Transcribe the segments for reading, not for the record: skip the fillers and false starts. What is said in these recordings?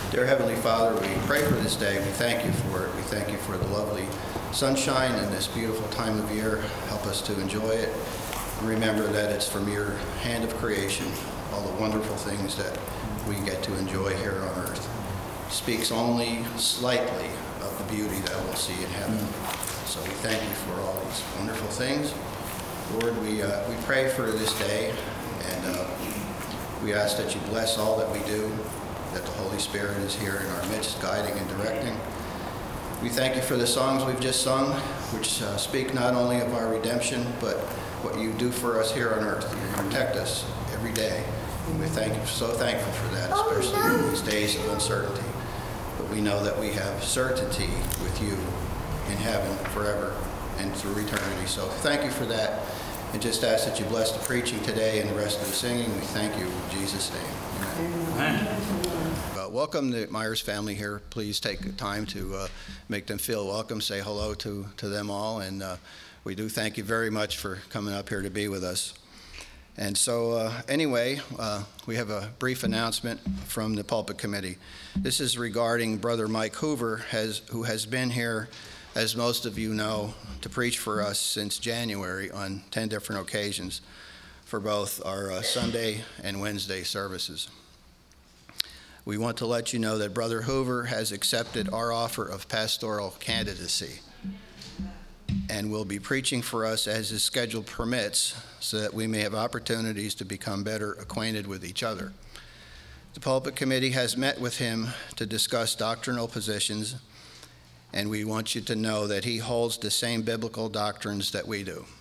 Dear Heavenly Father, we pray for this day. We thank you for it. We thank you for the lovely sunshine and this beautiful time of year. Help us to enjoy it. Remember that it's from your hand of creation, all the wonderful things that we get to enjoy here on earth. Speaks only slightly of the beauty that we'll see in heaven. So we thank you for all these wonderful things. Lord, we pray for this day, and we ask that you bless all that we do, that the Holy Spirit is here in our midst, guiding and directing. We thank you for the songs we've just sung, which speak not only of our redemption, but what you do for us here on earth. You protect us every day. And we're so thankful for that, especially in these days of uncertainty. But we know that we have certainty with you in heaven forever and through eternity. So thank you for that. And just ask that you bless the preaching today and the rest of the singing. We thank you in Jesus' name. Amen. Welcome the Myers family here. Please take time to make them feel welcome. Say hello to them all. And we do thank you very much for coming up here to be with us. And so anyway, we have a brief announcement from the pulpit committee. This is regarding Brother Mike Hoover, who has been here, as most of you know, to preach for us since January on 10 different occasions for both our Sunday and Wednesday services. We want to let you know that Brother Hoover has accepted our offer of pastoral candidacy and will be preaching for us as his schedule permits so that we may have opportunities to become better acquainted with each other. The pulpit committee has met with him to discuss doctrinal positions, and we want you to know that he holds the same biblical doctrines that we do.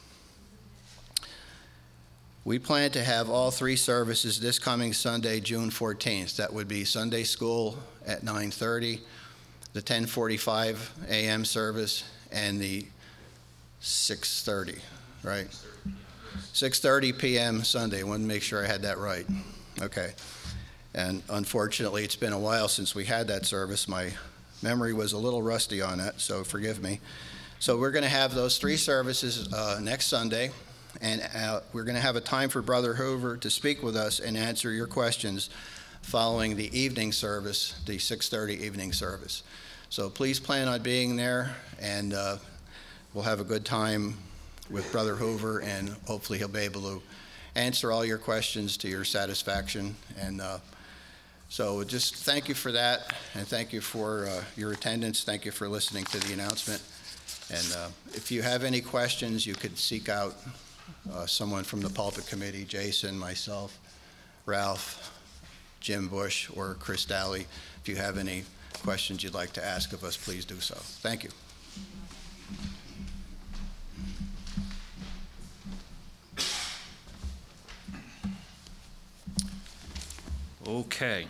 We plan to have all three services this coming Sunday, June 14th. That would be Sunday school at 9:30, the 10:45 a.m. service, and the 6:30, right? 6:30 p.m. Sunday. I wanted to make sure I had that right. Okay. And unfortunately, it's been a while since we had that service. My memory was a little rusty on that, so forgive me. So we're going to have those three services next Sunday. And we're going to have a time for Brother Hoover to speak with us and answer your questions following the evening service, the 6:30 evening service. So please plan on being there, and we'll have a good time with Brother Hoover, and hopefully he'll be able to answer all your questions to your satisfaction. And so just thank you for that, and thank you for your attendance. Thank you for listening to the announcement. And if you have any questions, you could seek out someone from the pulpit committee, Jason, myself, Ralph, Jim Bush, or Chris Daly. If you have any questions you'd like to ask of us, please do so. Thank you. Okay.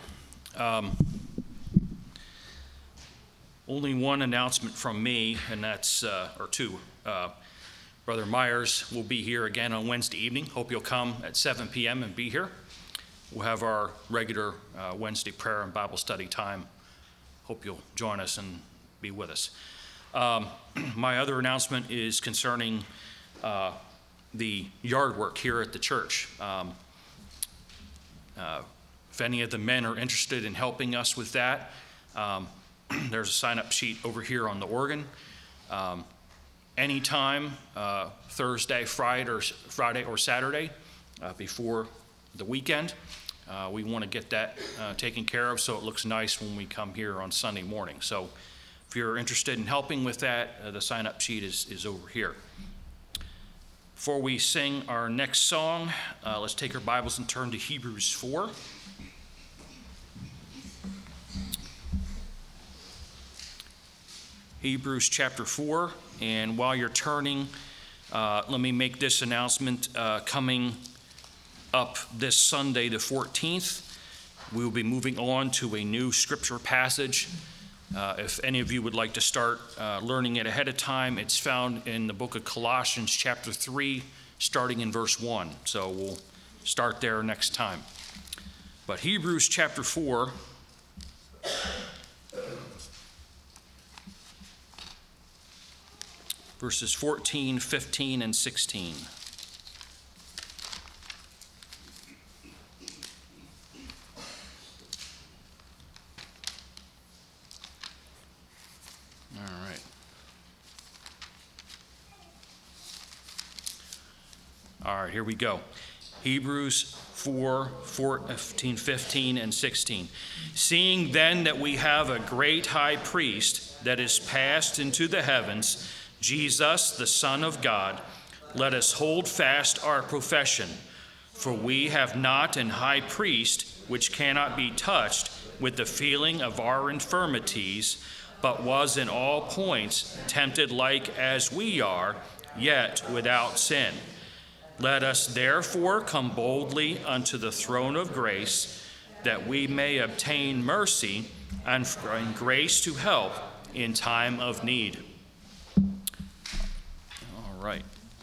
Only one announcement from me, and that's, or two. Brother Myers will be here again on Wednesday evening. Hope you'll come at 7 p.m. and be here. We'll have our regular Wednesday prayer and Bible study time. Hope you'll join us and be with us. My other announcement is concerning the yard work here at the church. If any of the men are interested in helping us with that, there's a sign-up sheet over here on the organ. Anytime, Thursday, Friday, or Saturday, before the weekend. We want to get that taken care of so it looks nice when we come here on Sunday morning. So if you're interested in helping with that, the sign-up sheet is over here. Before we sing our next song, let's take our Bibles and turn to Hebrews 4. Hebrews chapter 4, and while you're turning, let me make this announcement. Coming up this Sunday, the 14th, we will be moving on to a new scripture passage. If any of you would like to start learning it ahead of time, it's found in the book of Colossians chapter 3, starting in verse 1. So we'll start there next time. But Hebrews chapter 4, verses 14, 15, and 16. All right, here we go. Hebrews 4:14, 15, and 16. Seeing then that we have a great high priest that is passed into the heavens, Jesus, the Son of God, let us hold fast our profession. For we have not an high priest which cannot be touched with the feeling of our infirmities, but was in all points tempted like as we are, yet without sin. Let us therefore come boldly unto the throne of grace, that we may obtain mercy and grace to help in time of need. All right.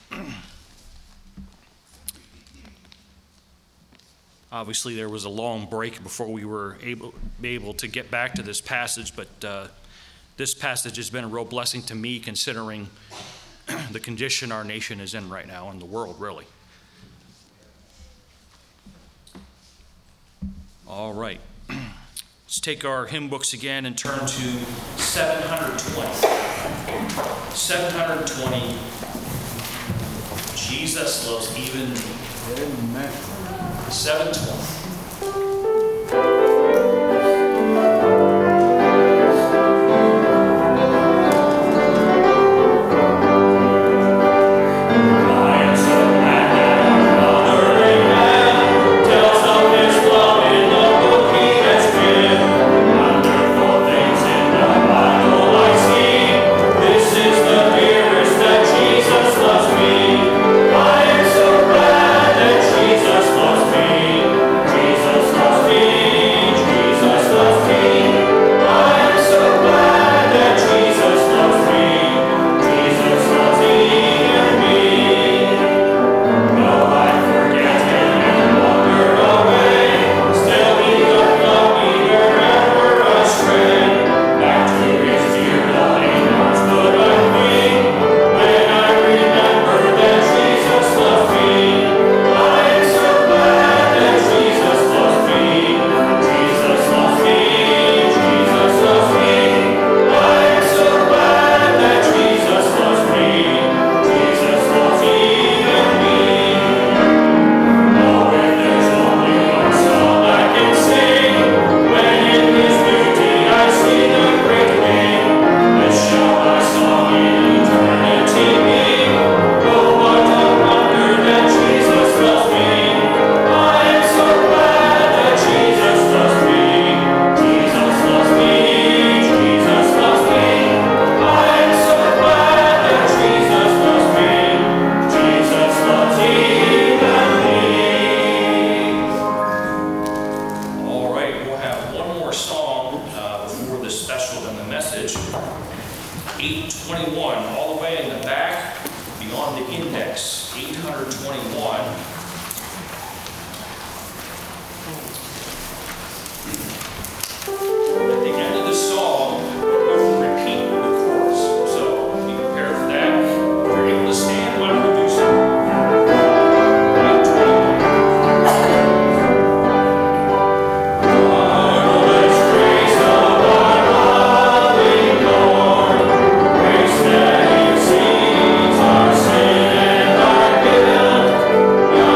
Obviously, there was a long break before we were able to get back to this passage, but this passage has been a real blessing to me, considering the condition our nation is in right now, and the world, really. All right. Let's take our hymn books again and turn to 720. 720. Jesus loves even me. Amen. 720. Amen.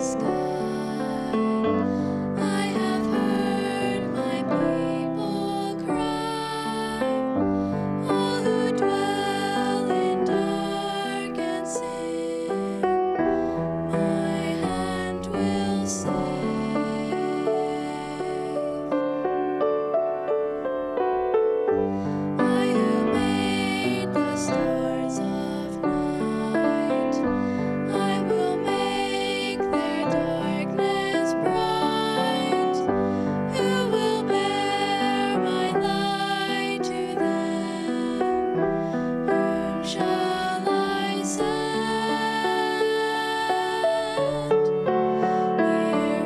Here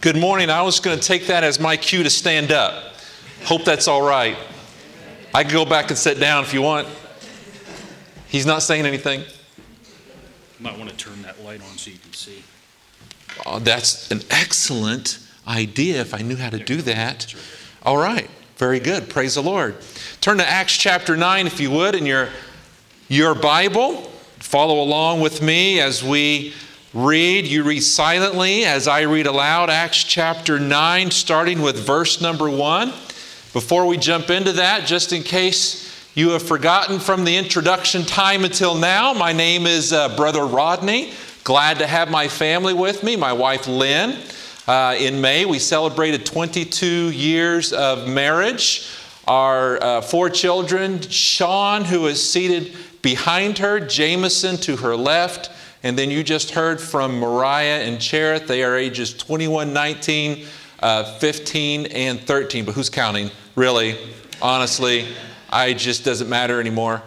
Good morning. I was going to take that as my cue to stand up. Hope that's all right. I can go back and sit down if you want. He's not saying anything. You might want to turn that light on so you can see. Oh, that's an excellent idea if I knew how to do that. All right. Very good. Praise the Lord. Turn to Acts chapter 9 if you would in your Bible. Follow along with me as we read. You read silently as I read aloud. Acts chapter 9 starting with verse number 1. Before we jump into that, just in case you have forgotten from the introduction time until now, my name is Brother Rodney. Glad to have my family with me, my wife Lynn. In May, we celebrated 22 years of marriage. Our 4 children, Sean, who is seated behind her, Jameson to her left, and then you just heard from Mariah and Cherith. They are ages 21, 19, 15, and 13. But who's counting? Really, honestly, it just doesn't matter anymore.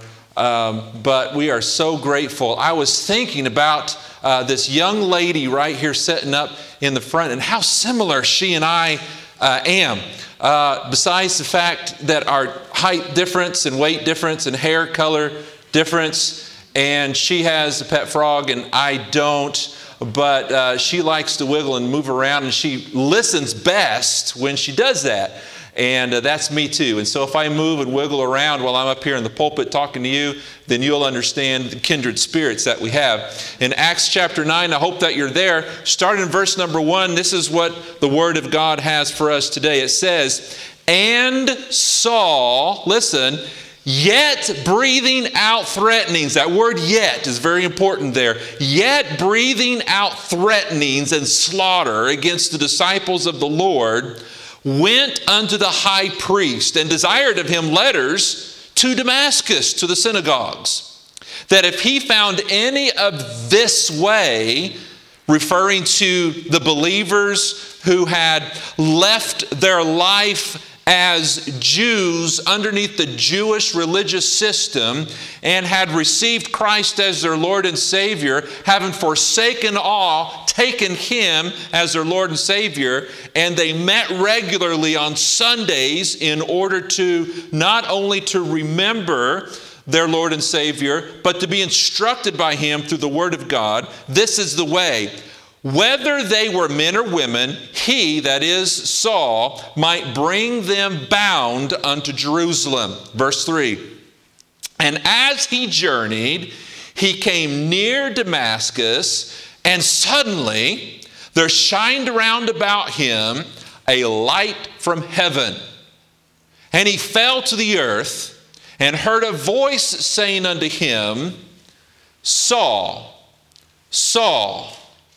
But we are so grateful. I was thinking about this young lady right here sitting up in the front and how similar she and I am. Besides the fact that our height difference and weight difference and hair color difference, and she has a pet frog and I don't, but she likes to wiggle and move around, and she listens best when she does that. And that's me too. And so if I move and wiggle around while I'm up here in the pulpit talking to you, then you'll understand the kindred spirits that we have. In Acts chapter 9, I hope that you're there. Starting in verse number 1, this is what the Word of God has for us today. It says, "And Saul," listen, "yet breathing out threatenings." That word "yet" is very important there. "Yet breathing out threatenings and slaughter against the disciples of the Lord, went unto the high priest and desired of him letters to Damascus, to the synagogues, that if he found any of this way," referring to the believers who had left their life as Jews underneath the Jewish religious system and had received Christ as their Lord and Savior, having forsaken all, taken Him as their Lord and Savior, and they met regularly on Sundays in order to not only to remember their Lord and Savior, but to be instructed by Him through the Word of God. This is the way. Whether they were men or women, he, that is Saul, might bring them bound unto Jerusalem. Verse 3. "And as he journeyed, he came near Damascus, and suddenly there shined around about him a light from heaven. And he fell to the earth, and heard a voice saying unto him, Saul, Saul,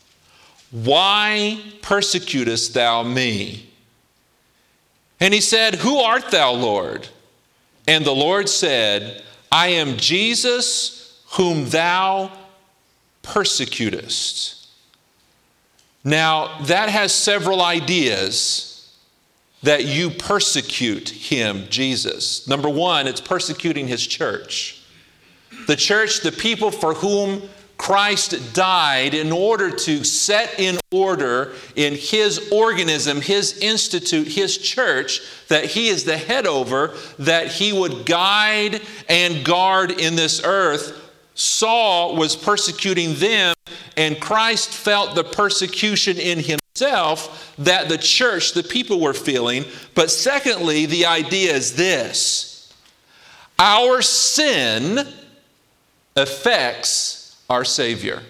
why persecutest thou me? And he said, Who art thou, Lord? And the Lord said, I am Jesus, whom thou persecutest. Now, that has several ideas that you persecute him, Jesus. Number one, it's persecuting his church. The church, the people for whom Christ died in order to set in order in his organism, his institute, his church, that he is the head over, that he would guide and guard in this earth. Saul was persecuting them, and Christ felt the persecution in himself that the church, the people were feeling. But secondly, the idea is this: our sin affects our Savior.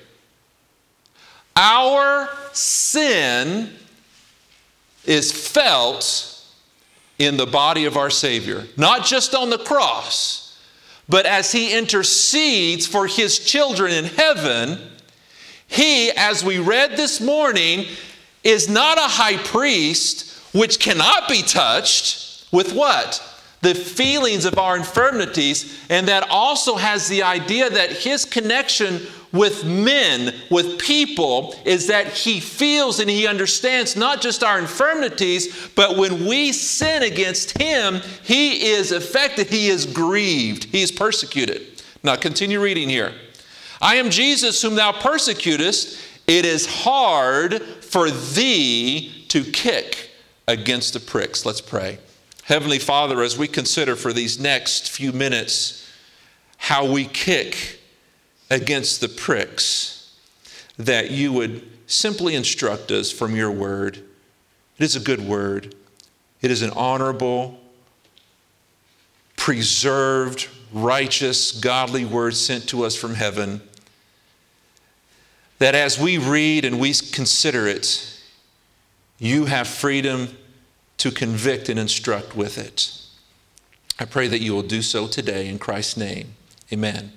Our sin is felt in the body of our Savior, not just on the cross, but as he intercedes for his children in heaven. He, as we read this morning, is not a high priest which cannot be touched with what? The feelings of our infirmities, and that also has the idea that his connection with men, with people, is that he feels and he understands not just our infirmities, but when we sin against him, he is affected, he is grieved, he is persecuted. Now continue reading here. I am Jesus whom thou persecutest, it is hard for thee to kick against the pricks. Let's pray. Heavenly Father, as we consider for these next few minutes how we kick against the pricks, that you would simply instruct us from your word. It is a good word. It is an honorable, preserved, righteous, godly word sent to us from heaven, that as we read and we consider it, you have freedom to convict and instruct with it. I pray that you will do so today in Christ's name. Amen.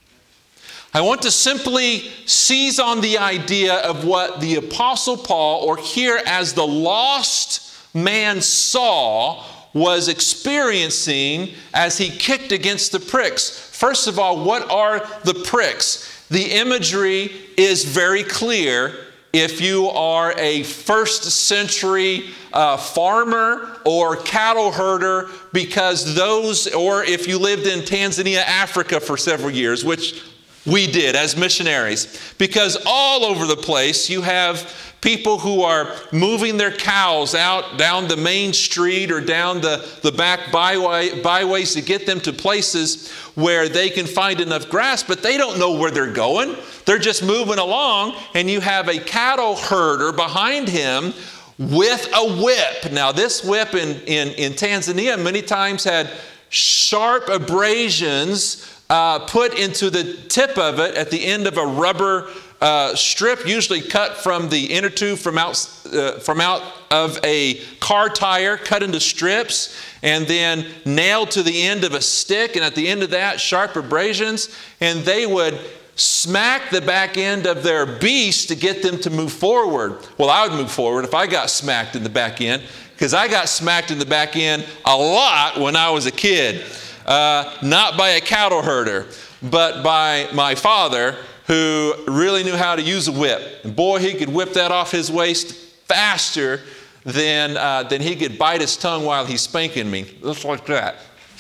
I want to simply seize on the idea of what the Apostle Paul, or here as the lost man Saul, was experiencing as he kicked against the pricks. First of all, what are the pricks? The imagery is very clear. If you are a first century farmer or cattle herder, because those, or if you lived in Tanzania, Africa for several years, which we did as missionaries, because all over the place you have people who are moving their cows out down the main street or down the back byways to get them to places where they can find enough grass, but they don't know where they're going. They're just moving along, and you have a cattle herder behind him with a whip. Now, this whip in Tanzania many times had sharp abrasions put into the tip of it at the end of a rubber strip, usually cut from the inner tube from out of a car tire, cut into strips, and then nailed to the end of a stick. And at the end of that, sharp abrasions, and they would smack the back end of their beast to get them to move forward. Well, I would move forward if I got smacked in the back end, because I got smacked in the back end a lot when I was a kid. Not by a cattle herder, but by my father, who really knew how to use a whip. And boy, he could whip that off his waist faster than he could bite his tongue while he's spanking me. Just like that.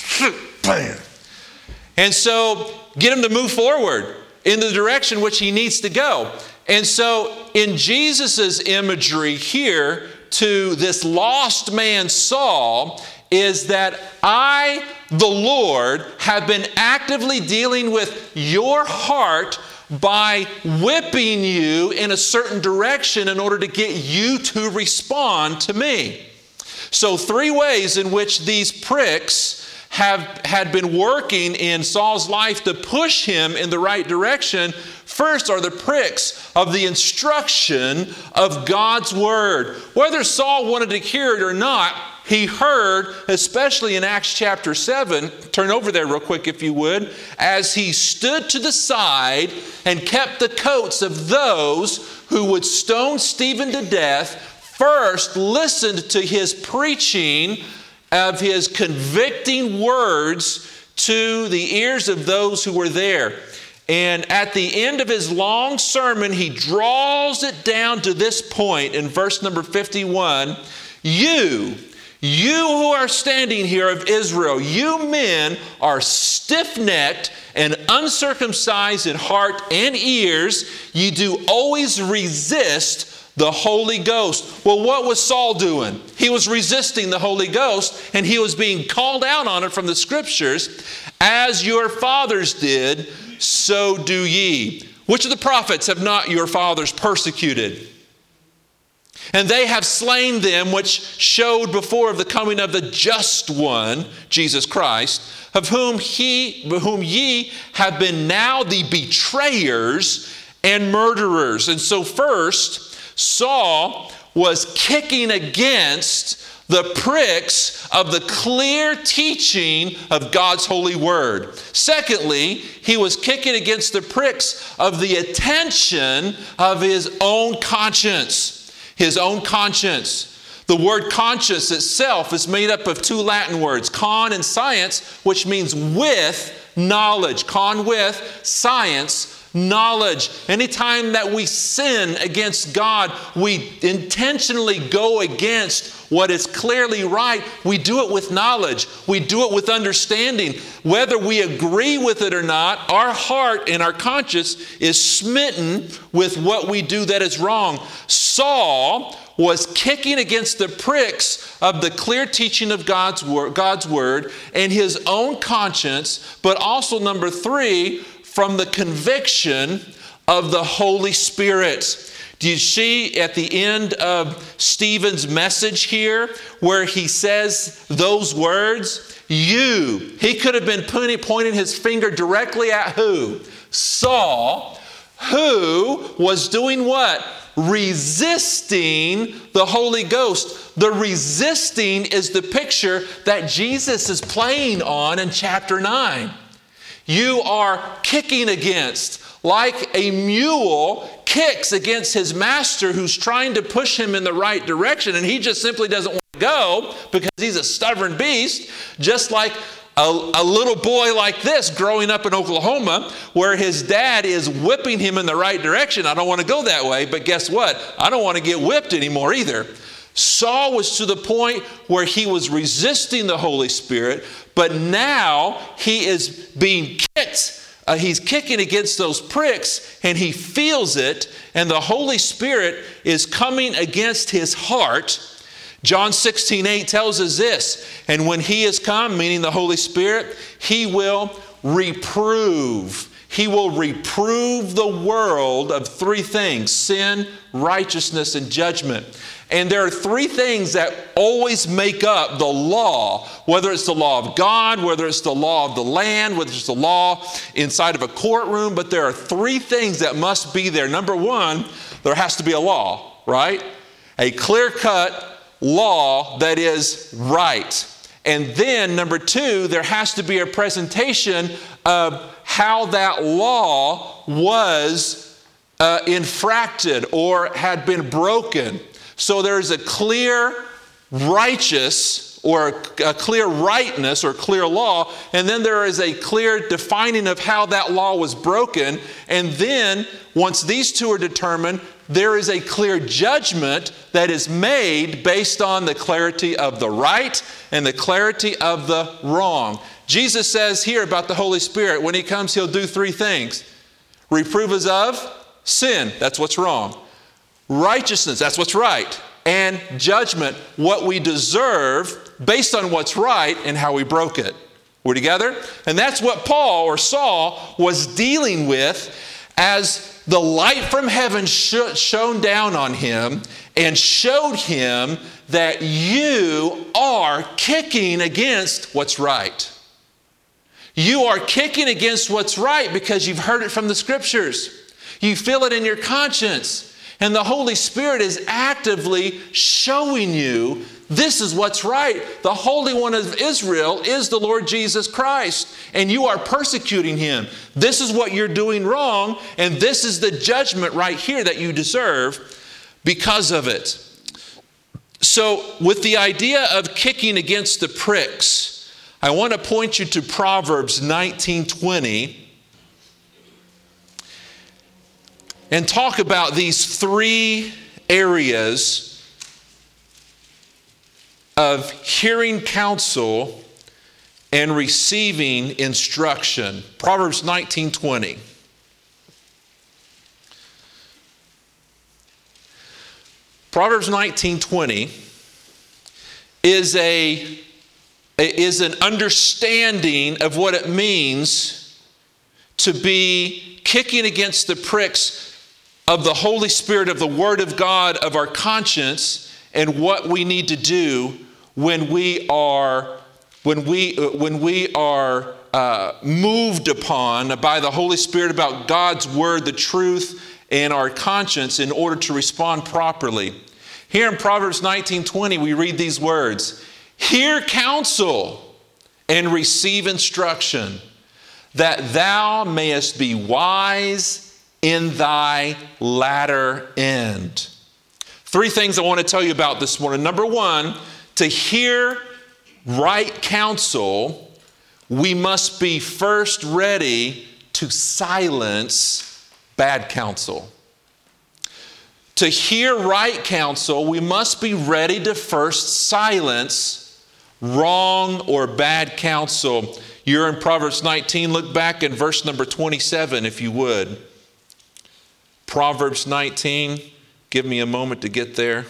Bam. And so get him to move forward in the direction which he needs to go. And so in Jesus' imagery here to this lost man Saul is that I, the Lord, have been actively dealing with your heart by whipping you in a certain direction in order to get you to respond to me. So 3 ways in which these pricks had been working in Saul's life to push him in the right direction. First are the pricks of the instruction of God's word. Whether Saul wanted to hear it or not, he heard, especially in Acts chapter 7, turn over there real quick if you would, as he stood to the side and kept the coats of those who would stone Stephen to death, first listened to his preaching of his convicting words to the ears of those who were there. And at the end of his long sermon, he draws it down to this point in verse number 51. You who are standing here of Israel, you men are stiff-necked and uncircumcised in heart and ears. You do always resist the Holy Ghost. Well, what was Saul doing? He was resisting the Holy Ghost, and he was being called out on it from the Scriptures. As your fathers did, so do ye. Which of the prophets have not your fathers persecuted? And they have slain them which showed before of the coming of the just one, Jesus Christ, of whom ye have been now the betrayers and murderers. And so first, Saul was kicking against the pricks of the clear teaching of God's holy word. Secondly, he was kicking against the pricks of the attention of his own conscience. His own conscience. The word conscience itself is made up of 2 Latin words, con and science, which means with knowledge. Con with, science, knowledge. Anytime that we sin against God, we intentionally go against what is clearly right. We do it with knowledge. We do it with understanding. Whether we agree with it or not, our heart and our conscience is smitten with what we do that is wrong. Saul was kicking against the pricks of the clear teaching of God's word and his own conscience, but also, number 3, from the conviction of the Holy Spirit. Do you see at the end of Stephen's message here where he says those words? You. He could have been pointing his finger directly at who? Saul, who was doing what? Resisting the Holy Ghost. The resisting is the picture that Jesus is playing on in chapter 9. You are kicking against, like a mule kicks against his master who's trying to push him in the right direction, and he just simply doesn't want to go because he's a stubborn beast, just like a little boy like this growing up in Oklahoma where his dad is whipping him in the right direction. I don't want to go that way, but guess what? I don't want to get whipped anymore either. Saul was to the point where he was resisting the Holy Spirit, but now he is being kicked. He's kicking against those pricks, and he feels it, and the Holy Spirit is coming against his heart. John 16:8 tells us this, and when he is come, meaning the Holy Spirit, he will reprove. He will reprove the world of 3 things: sin, righteousness, and judgment. And there are 3 things that always make up the law, whether it's the law of God, whether it's the law of the land, whether it's the law inside of a courtroom, but there are 3 things that must be there. Number 1, there has to be a law, right? A clear-cut law that is right. And then number 2, there has to be a presentation of how that law was infracted or had been broken. So there's a clear righteous or a clear rightness or clear law, and then there is a clear defining of how that law was broken. And then once these 2 are determined, there is a clear judgment that is made based on the clarity of the right and the clarity of the wrong. Jesus says here about the Holy Spirit, when he comes, he'll do 3 things. Reprove us of sin, that's what's wrong. Righteousness, that's what's right. And judgment, what we deserve based on what's right and how we broke it. We're together? And that's what Paul or Saul was dealing with as the light from heaven shone down on him and showed him that you are kicking against what's right. You are kicking against what's right because you've heard it from the Scriptures. You feel it in your conscience. And the Holy Spirit is actively showing you this is what's right. The Holy One of Israel is the Lord Jesus Christ, and you are persecuting him. This is what you're doing wrong, and this is the judgment right here that you deserve because of it. So with the idea of kicking against the pricks, I want to point you to Proverbs 19:20. And talk about these 3 areas of hearing counsel and receiving instruction. Proverbs 19:20. Proverbs 19:20 is an understanding of what it means to be kicking against the pricks of the Holy Spirit, of the Word of God, of our conscience, and what we need to do when we are moved upon by the Holy Spirit about God's Word, the truth, and our conscience in order to respond properly. Here in Proverbs 19:20, we read these words: "Hear counsel and receive instruction, that thou mayest be wise in thy latter end." 3 things I want to tell you about this morning. Number 1, to hear right counsel, we must be first ready to silence bad counsel. To hear right counsel, we must be ready to first silence wrong or bad counsel. You're in Proverbs 19. Look back in verse number 27, if you would. Proverbs 19. Give me a moment to get there.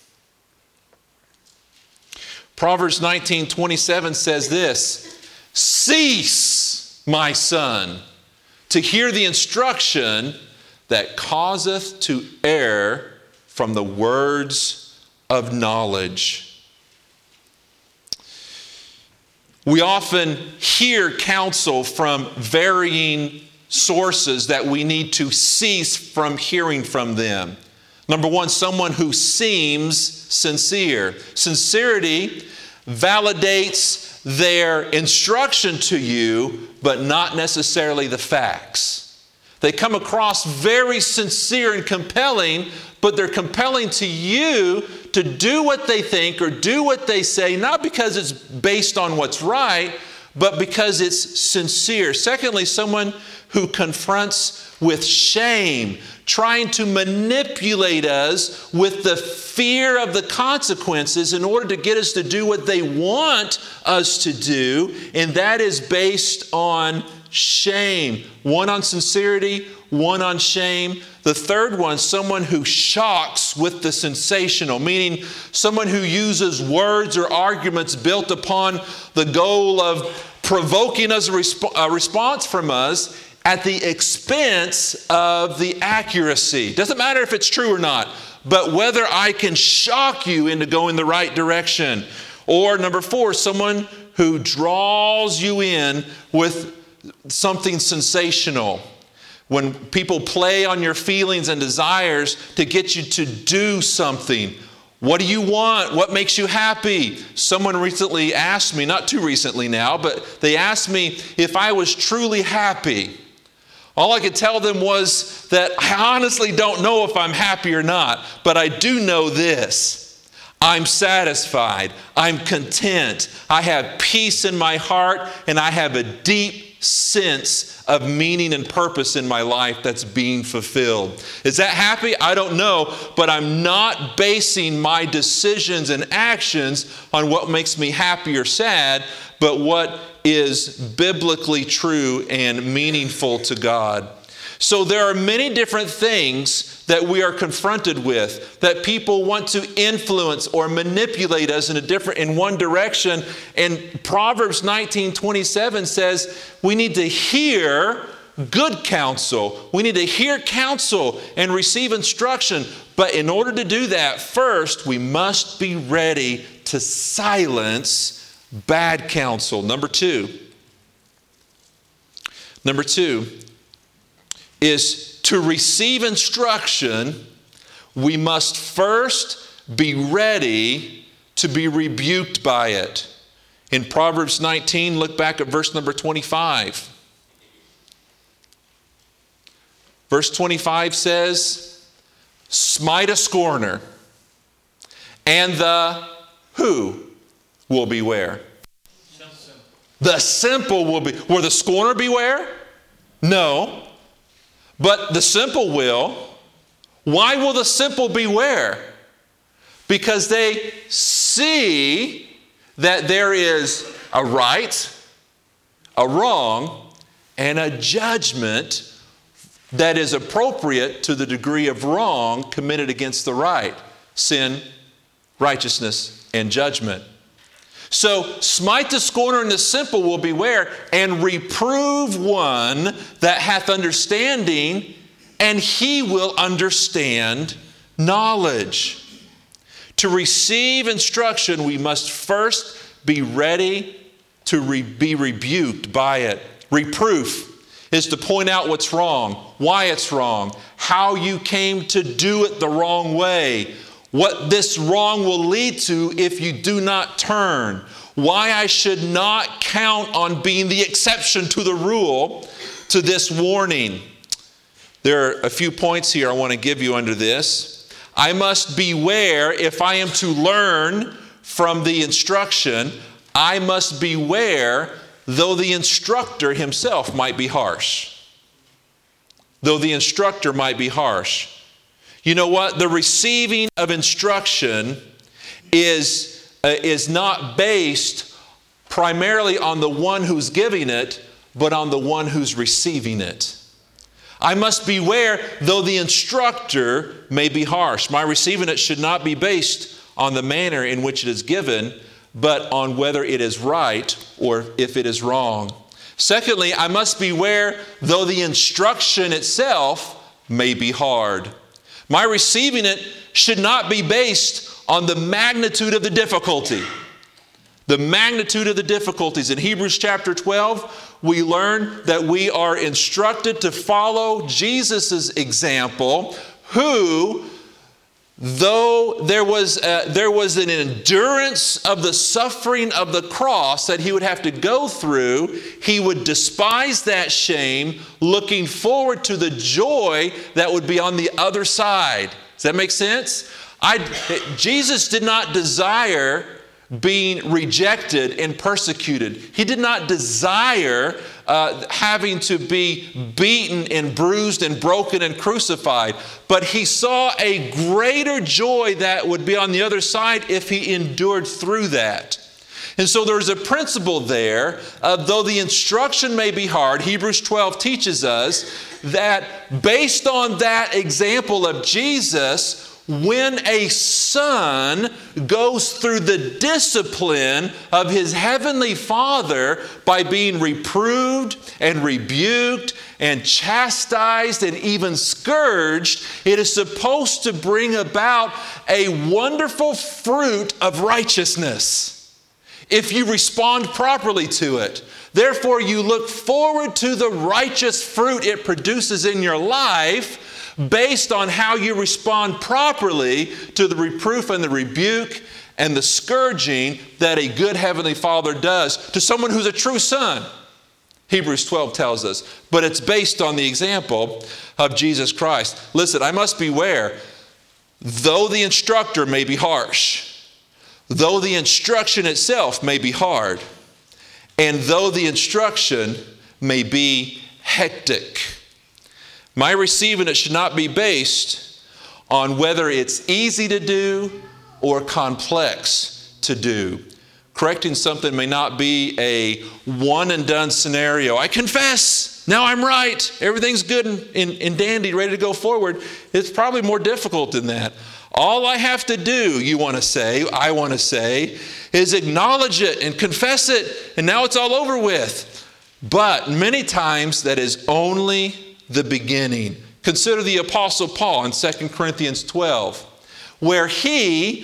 Proverbs 19:27 says this: "Cease, my son, to hear the instruction that causeth to err from the words of knowledge." We often hear counsel from varying sources that we need to cease from hearing from them. Number one, someone who seems sincere. Sincerity validates their instruction to you, but not necessarily the facts. They come across very sincere and compelling, but they're compelling to you to do what they think or do what they say, not because it's based on what's right, but because it's sincere. Secondly, someone who confronts with shame, trying to manipulate us with the fear of the consequences in order to get us to do what they want us to do, and that is based on shame. One on sincerity, one on shame. The third one, someone who shocks with the sensational, meaning someone who uses words or arguments built upon the goal of provoking us a response from us at the expense of the accuracy. Doesn't matter if it's true or not, but whether I can shock you into going the right direction. Or number four, someone who draws you in with something sensational. When people play on your feelings and desires to get you to do something. What do you want? What makes you happy? Someone recently asked me, not too recently now, but they asked me if I was truly happy. All I could tell them was that I honestly don't know if I'm happy or not, but I do know this. I'm satisfied. I'm content. I have peace in my heart, and I have a deep sense of meaning and purpose in my life that's being fulfilled. Is that happy? I don't know, but I'm not basing my decisions and actions on what makes me happy or sad, but what is biblically true and meaningful to God. So there are many different things that we are confronted with, that people want to influence or manipulate us in one direction. And Proverbs 19:27 says we need to hear good counsel. We need to hear counsel and receive instruction. But in order to do that, first we must be ready to silence bad counsel. Number two is to receive instruction, we must first be ready to be rebuked by it. In Proverbs 19, look back at verse number 25. Verse 25 says, "Smite a scorner, and the" who? "will beware." The simple will be. Will the scorner beware? No. But the simple will. Why will the simple beware? Because they see that there is a right, a wrong, and a judgment that is appropriate to the degree of wrong committed against the right. Sin, righteousness, and judgment. So, smite the scorner and the simple will beware, and reprove one that hath understanding, and he will understand knowledge. To receive instruction, we must first be ready to be rebuked by it. Reproof is to point out what's wrong, why it's wrong, how you came to do it the wrong way, what this wrong will lead to if you do not turn, why I should not count on being the exception to the rule to this warning. There are a few points here I want to give you under this. I must beware if I am to learn from the instruction. I must beware though the instructor himself might be harsh. though the instructor might be harsh. You know what? The receiving of instruction is not based primarily on the one who's giving it, but on the one who's receiving it. I must beware, though the instructor may be harsh. My receiving it should not be based on the manner in which it is given, but on whether it is right or if it is wrong. Secondly, I must beware, though the instruction itself may be hard. My receiving it should not be based on the magnitude of the difficulty. The magnitude of the difficulties. In Hebrews chapter 12, we learn that we are instructed to follow Jesus' example, who, though there was an endurance of the suffering of the cross that he would have to go through, he would despise that shame, looking forward to the joy that would be on the other side. Does that make sense? Jesus did not desire being rejected and persecuted. He did not desire having to be beaten and bruised and broken and crucified, but he saw a greater joy that would be on the other side if he endured through that. And so there's a principle there, though the instruction may be hard, Hebrews 12 teaches us that based on that example of Jesus, when a son goes through the discipline of his heavenly Father by being reproved and rebuked and chastised and even scourged, it is supposed to bring about a wonderful fruit of righteousness if you respond properly to it. Therefore, you look forward to the righteous fruit it produces in your life based on how you respond properly to the reproof and the rebuke and the scourging that a good Heavenly Father does to someone who's a true son. Hebrews 12 tells us. But it's based on the example of Jesus Christ. Listen, I must beware, though the instructor may be harsh, though the instruction itself may be hard, and though the instruction may be hectic, my receiving it should not be based on whether it's easy to do or complex to do. Correcting something may not be a one and done scenario. I confess, now I'm right, everything's good and dandy, ready to go forward. It's probably more difficult than that. All I have to do, I want to say, is acknowledge it and confess it, and now it's all over with. But many times that is only the beginning. Consider the Apostle Paul in 2 Corinthians 12, where he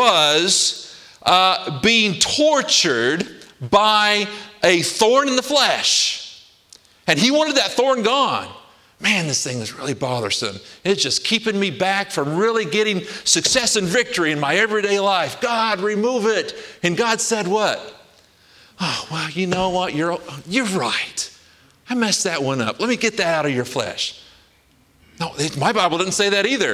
was being tortured by a thorn in the flesh. And he wanted that thorn gone. Man, this thing is really bothersome. It's just keeping me back from really getting success and victory in my everyday life. God, remove it. And God said what? Oh, well, you know what? You're right. I messed that one up. Let me get that out of your flesh. No, my Bible doesn't say that either.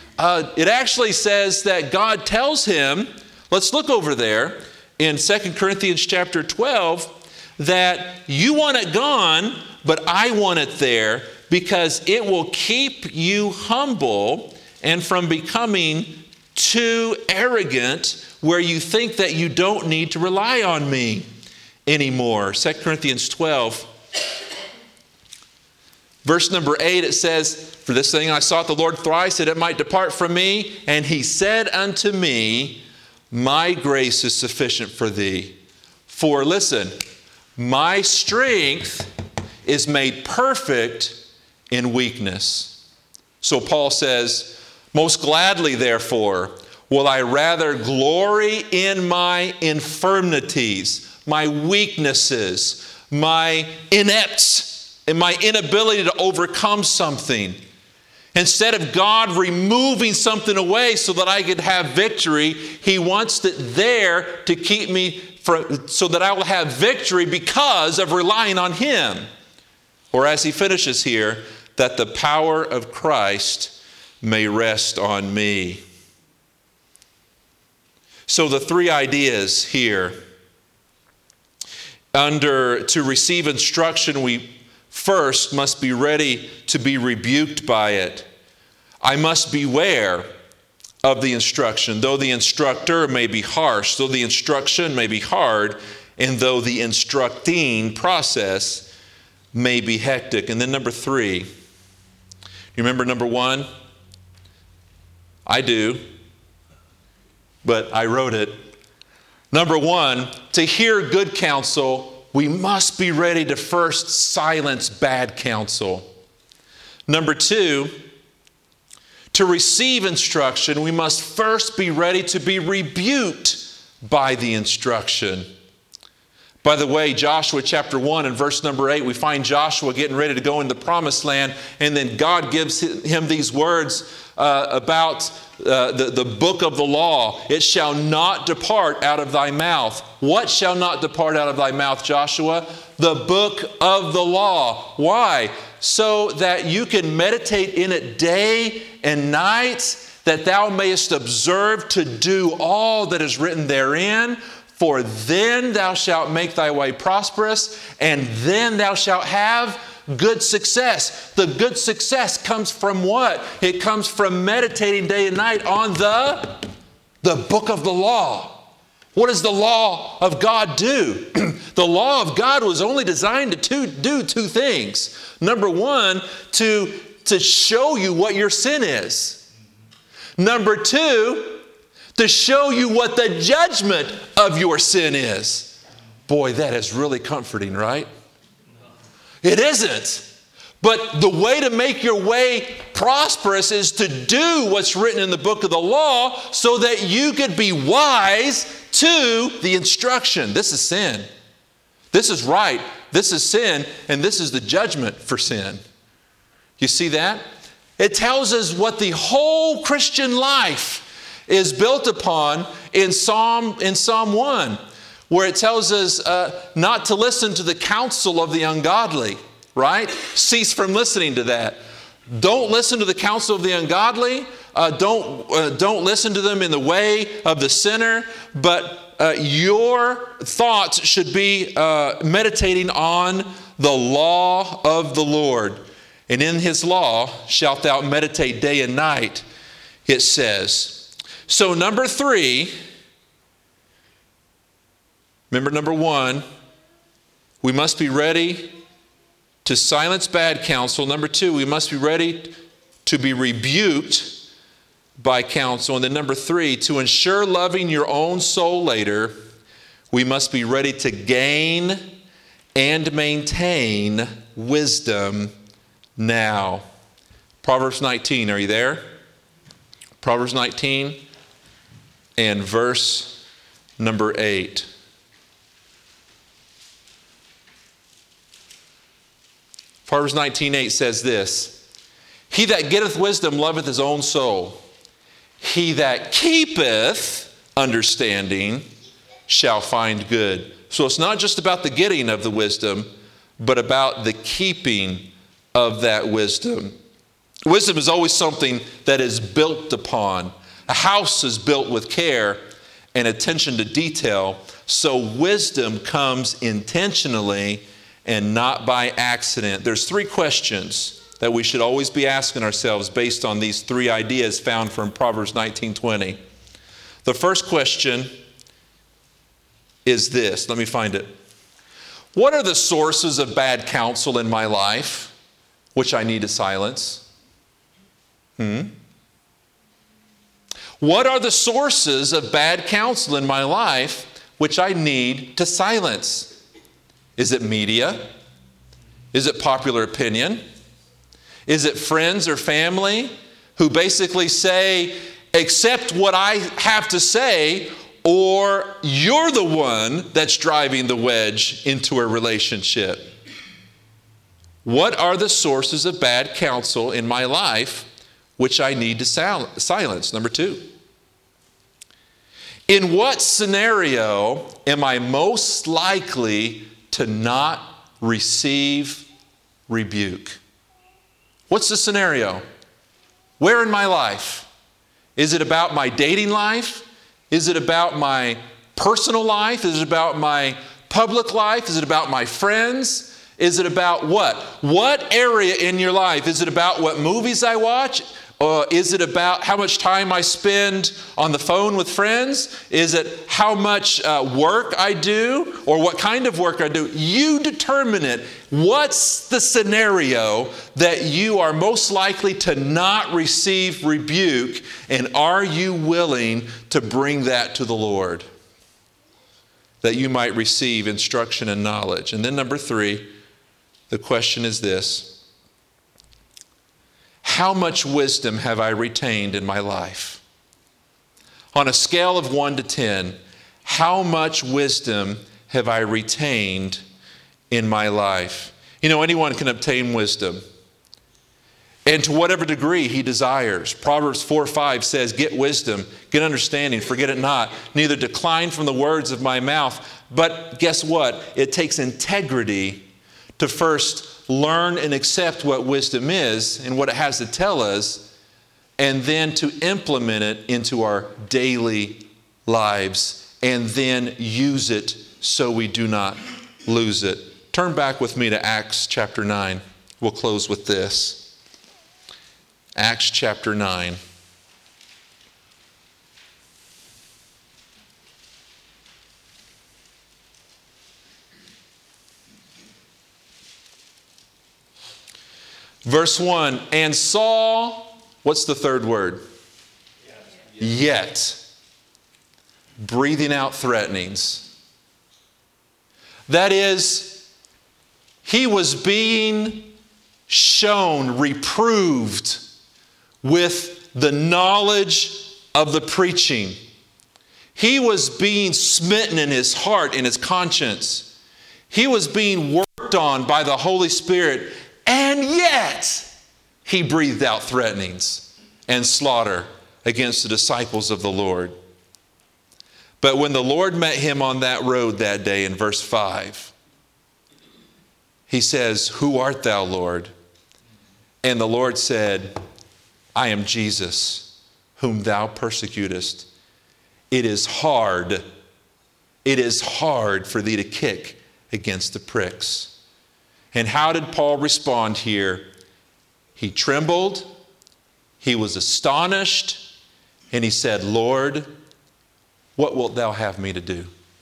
It actually says that God tells him, let's look over there in 2 Corinthians chapter 12, that you want it gone, but I want it there because it will keep you humble and from becoming too arrogant where you think that you don't need to rely on me anymore. 2 Corinthians 12. Verse number 8, it says, for this thing I sought the Lord thrice, that it might depart from me. And he said unto me, my grace is sufficient for thee. For listen, my strength is made perfect in weakness. So Paul says, most gladly therefore will I rather glory in my infirmities, my weaknesses, my inepts, and my inability to overcome something. Instead of God removing something away so that I could have victory, he wants it there to keep me so that I will have victory because of relying on him. Or as he finishes here, that the power of Christ may rest on me. So the three ideas here. To receive instruction, we first must be ready to be rebuked by it. I must beware of the instruction, though the instructor may be harsh, though the instruction may be hard, and though the instructing process may be hectic. And then number 3, you remember number 1? I do, but I wrote it. Number 1, to hear good counsel, we must be ready to first silence bad counsel. Number 2, to receive instruction, we must first be ready to be rebuked by the instruction. By the way, Joshua chapter 1 and verse number 8, we find Joshua getting ready to go into the promised land, and then God gives him these words about the book of the law. It shall not depart out of thy mouth. What shall not depart out of thy mouth, Joshua? The book of the law. Why? So that you can meditate in it day and night, that thou mayest observe to do all that is written therein. For then thou shalt make thy way prosperous, and then thou shalt have good success. The good success comes from what? It comes from meditating day and night on the book of the law. What does the law of God do? The law of God was only designed to do 2 things. Number 1, to show you what your sin is. Number 2, to show you what the judgment of your sin is. Boy, that is really comforting, right? It isn't. But the way to make your way prosperous is to do what's written in the book of the law so that you could be wise to the instruction. This is sin. This is right. This is sin. And this is the judgment for sin. You see that? It tells us what the whole Christian life is built upon in Psalm 1, where it tells us not to listen to the counsel of the ungodly, right? Cease from listening to that. Don't listen to the counsel of the ungodly. Don't listen to them in the way of the sinner, but your thoughts should be meditating on the law of the Lord. And in his law shalt thou meditate day and night, it says. So number 3, remember number 1, we must be ready to silence bad counsel. Number 2, we must be ready to be rebuked by counsel. And then number 3, to ensure loving your own soul later, we must be ready to gain and maintain wisdom now. Proverbs 19, are you there? Proverbs 19 and verse number 8. Proverbs 19:8 says this: He that getteth wisdom loveth his own soul. He that keepeth understanding shall find good. So it's not just about the getting of the wisdom, but about the keeping of that wisdom. Wisdom is always something that is built upon. A house is built with care and attention to detail. So wisdom comes intentionally and not by accident. There's 3 questions that we should always be asking ourselves based on these 3 ideas found from Proverbs 19:20. The first question is this. Let me find it. What are the sources of bad counsel in my life which I need to silence? What are the sources of bad counsel in my life which I need to silence? Is it media? Is it popular opinion? Is it friends or family who basically say, accept what I have to say, or you're the one that's driving the wedge into a relationship? What are the sources of bad counsel in my life which I need to silence? Number 2. In what scenario am I most likely to not receive rebuke? What's the scenario? Where in my life? Is it about my dating life? Is it about my personal life? Is it about my public life? Is it about my friends? Is it about what? What area in your life? Is it about what movies I watch? Is it about how much time I spend on the phone with friends? Is it how much work I do or what kind of work I do? You determine it. What's the scenario that you are most likely to not receive rebuke, and are you willing to bring that to the Lord that you might receive instruction and knowledge? And then number 3, the question is this: how much wisdom have I retained in my life? On a scale of 1 to 10, how much wisdom have I retained in my life? You know, anyone can obtain wisdom, and to whatever degree he desires. Proverbs 4:5 says, get wisdom, get understanding, forget it not, neither decline from the words of my mouth. But guess what? It takes integrity to first learn and accept what wisdom is and what it has to tell us, and then to implement it into our daily lives, and then use it so we do not lose it. Turn back with me to Acts chapter 9. We'll close with this. Acts chapter 9. Verse 1, and Saul, what's the third word? Yet. Breathing out threatenings. That is, he was being shown, reproved with the knowledge of the preaching. He was being smitten in his heart, in his conscience. He was being worked on by the Holy Spirit. And yet, he breathed out threatenings and slaughter against the disciples of the Lord. But when the Lord met him on that road that day in verse 5, he says, who art thou, Lord? And the Lord said, I am Jesus, whom thou persecutest. It is hard for thee to kick against the pricks. And how did Paul respond here? He trembled, he was astonished, and he said, Lord, what wilt thou have me to do?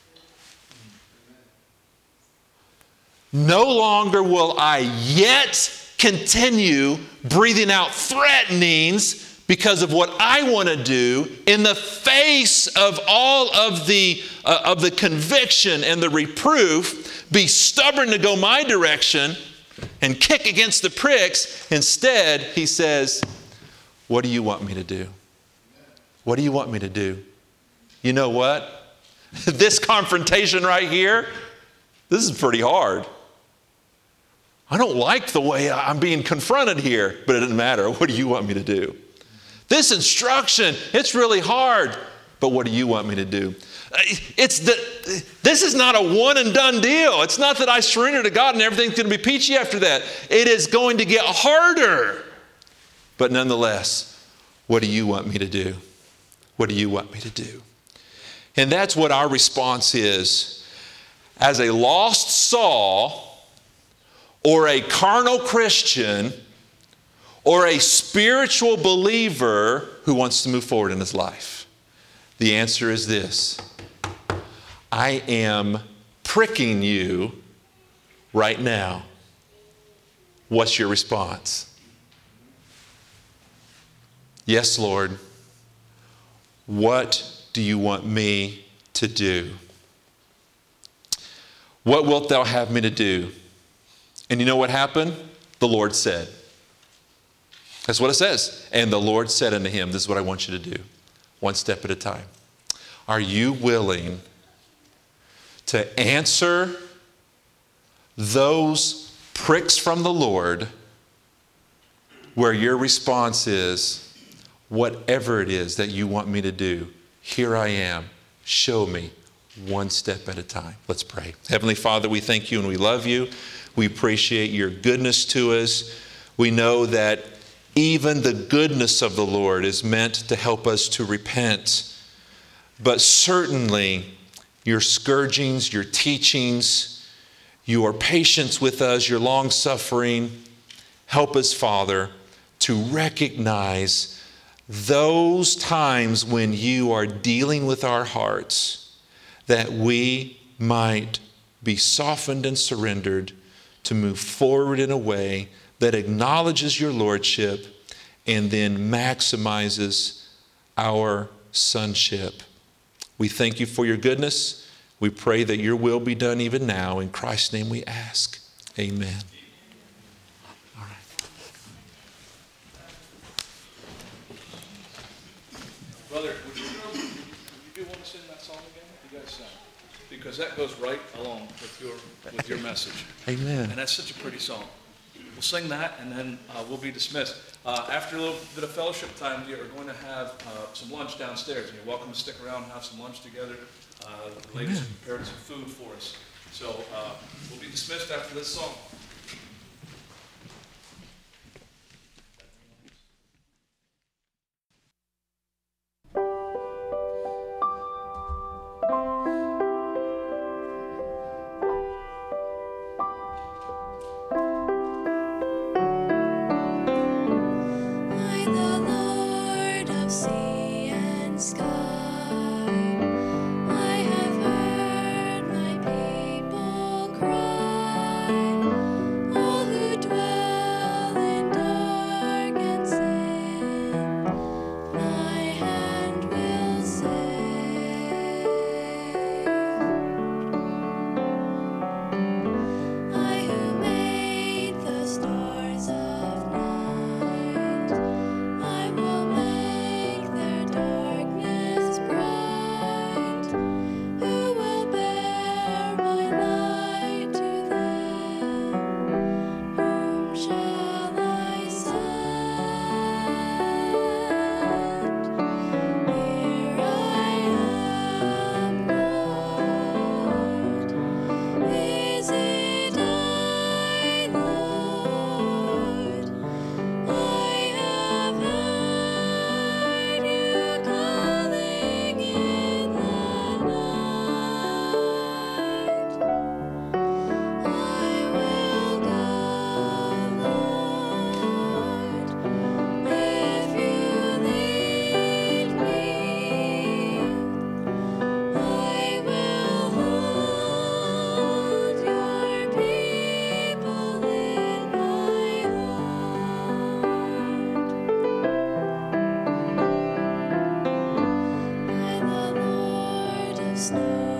No longer will I yet continue breathing out threatenings because of what I want to do in the face of all of the conviction and the reproof. Be stubborn to go my direction and kick against the pricks. Instead, he says, what do you want me to do? What do you want me to do? You know what? This confrontation right here, this is pretty hard. I don't like the way I'm being confronted here, but it doesn't matter. What do you want me to do? This instruction, it's really hard, but what do you want me to do? This is not a one and done deal. It's not that I surrender to God and everything's going to be peachy after that. It is going to get harder. But nonetheless, what do you want me to do? What do you want me to do? And that's what our response is. As a lost Saul, or a carnal Christian, or a spiritual believer who wants to move forward in his life, the answer is this: I am pricking you right now. What's your response? Yes, Lord. What do you want me to do? What wilt thou have me to do? And you know what happened? The Lord said. That's what it says. And the Lord said unto him, this is what I want you to do, one step at a time. Are you willing to answer those pricks from the Lord where your response is, whatever it is that you want me to do, here I am, show me, one step at a time. Let's pray. Heavenly Father, we thank you and we love you. We appreciate your goodness to us. We know that even the goodness of the Lord is meant to help us to repent. But certainly your scourgings, your teachings, your patience with us, your long suffering. Help us, Father, to recognize those times when you are dealing with our hearts, that we might be softened and surrendered to move forward in a way that acknowledges your lordship and then maximizes our sonship. We thank you for your goodness. We pray that your will be done even now. In Christ's name we ask. Amen. All right. Brother, would you want to sing that song again? You guys sing. Because that goes right along with your message. Amen. And that's such a pretty song. We'll sing that, and then we'll be dismissed. After a little bit of fellowship time, we are going to have some lunch downstairs. And you're welcome to stick around and have some lunch together. The ladies have prepared some food for us. So we'll be dismissed after this song. Snow.